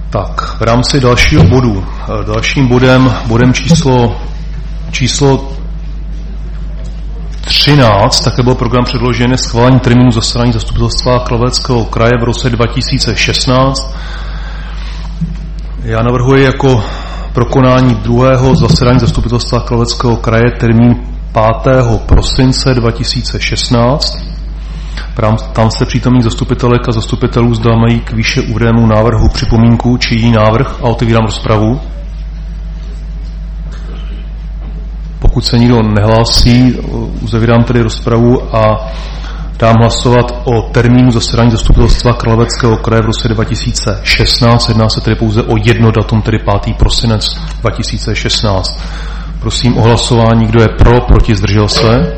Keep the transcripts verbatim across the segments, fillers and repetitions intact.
Tak, v rámci dalšího bodu, dalším bodem, bodem číslo, číslo třináct, také byl program předložen schválení termínu zasedání zastupitelstva Karlovarského kraje v roce dva tisíce šestnáct. Já navrhuji jako pro konání druhého zasedání zastupitelstva Karlovarského kraje termín pátého prosince dva tisíce šestnáct. Tam se přítomných zastupitelek a zastupitelů zda mají k výše uvedenému návrhu připomínku či jiný návrh a otevírám rozpravu. Pokud se nikdo nehlásí, uzavírám tedy rozpravu a dám hlasovat o termínu zasedání zastupitelstva Karlovarského kraje v roce dva tisíce šestnáct. Jedná se tedy pouze o jedno datum, tedy pátý prosinec dva tisíce šestnáct. Prosím o hlasování, kdo je pro, proti, zdržel se.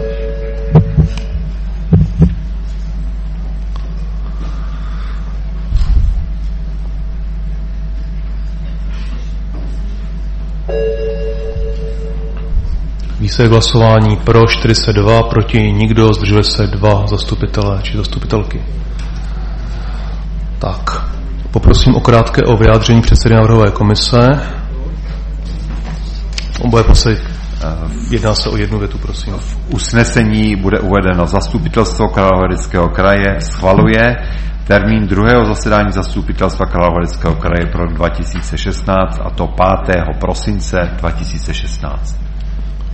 Výsledek hlasování pro čtyřicet dva, proti nikdo, zdrželi se dva zastupitelé či zastupitelky. Tak, poprosím o krátké o vyjádření předsedy návrhové komise. Oboje prosím, jedná se o jednu větu, prosím. V usnesení bude uvedeno: zastupitelstvo Karlovarského kraje schvaluje termín druhého zasedání zastupitelstva Karlovarského kraje pro dva tisíce šestnáct, a to pátého prosince dva tisíce šestnáct.